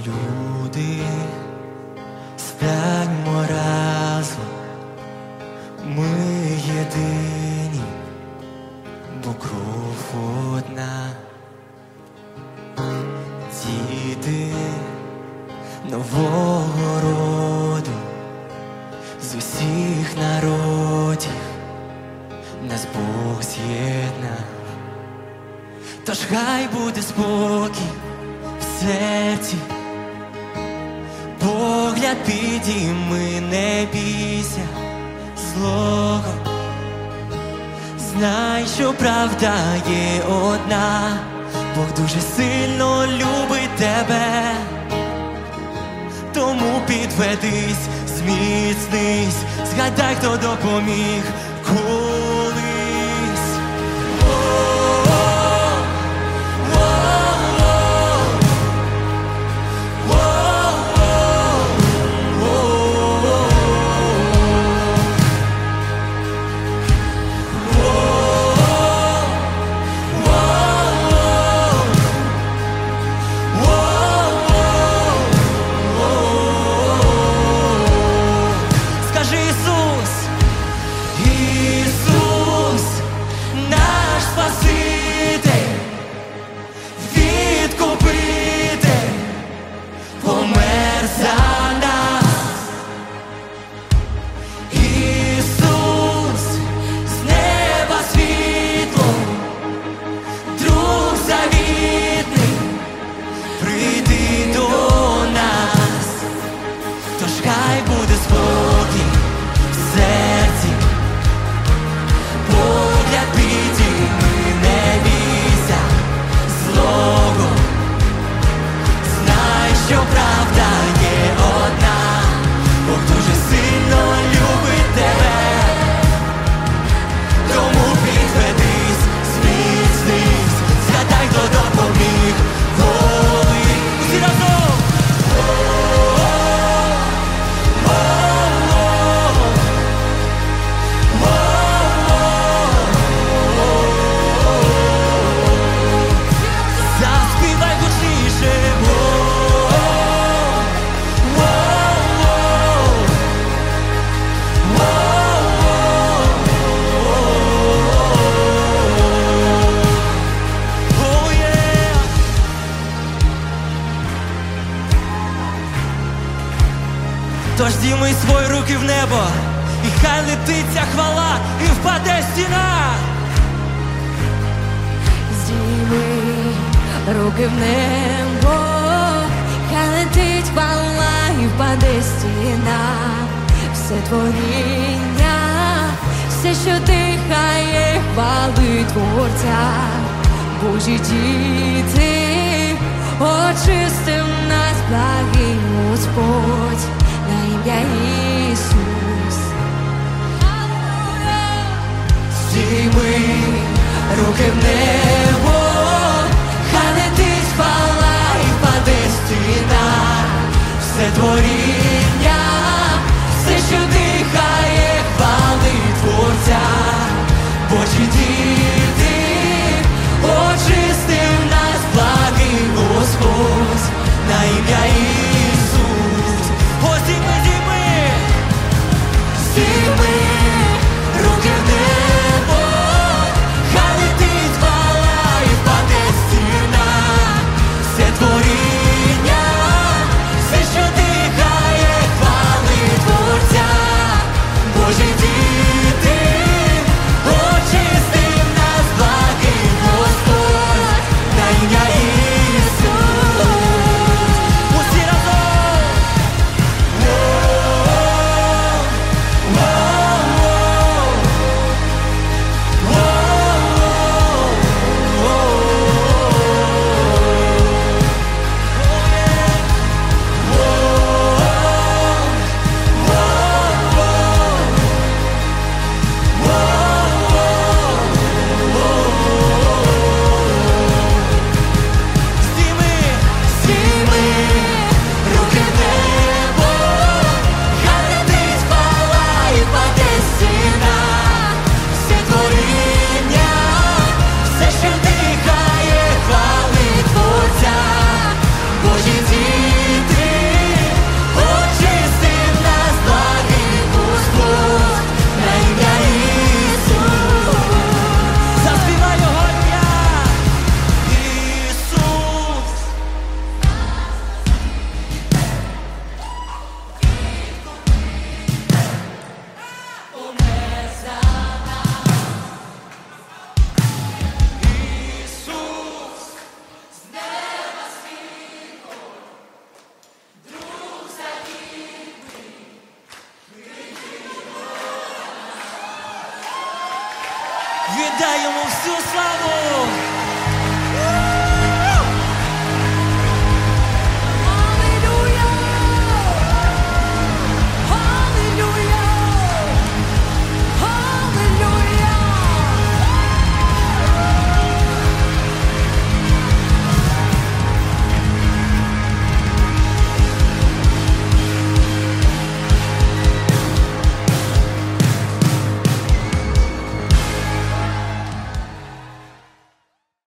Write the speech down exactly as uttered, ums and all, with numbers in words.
люди, станьмо разом, ми єдині, бо кров одна. Діти нового роду, з усіх народів нас Бог з'єднав. Тож хай буде спокій в серці, погляд підійми, не бійся злого. Знай, що правда є одна, Бог дуже сильно любить тебе. Тому підведись, зміцнись, згадай, хто допоміг колись. Тож здійми свої руки в небо, і хай летить ця хвала, і впаде стіна. Здійми руки в небо, хай летить хвала, і впаде стіна. Все творіння, все, що дихає, хвали Творця. Божі діти, очистив нас благий Господь. На ім'я Ісус. Здійми руки в небо, хай летить хвала, і впаде стіна. Все творіння, все, що дихає, хвали Творця. Божі діти, очистив нас благий Господь. На ім'я Ісус. Здійми, здійми, здійми руки в небо, хай летить хвала, і впаде стіна. Все творіння, все, що дихає, хвали Творця. віддай йому всю славу.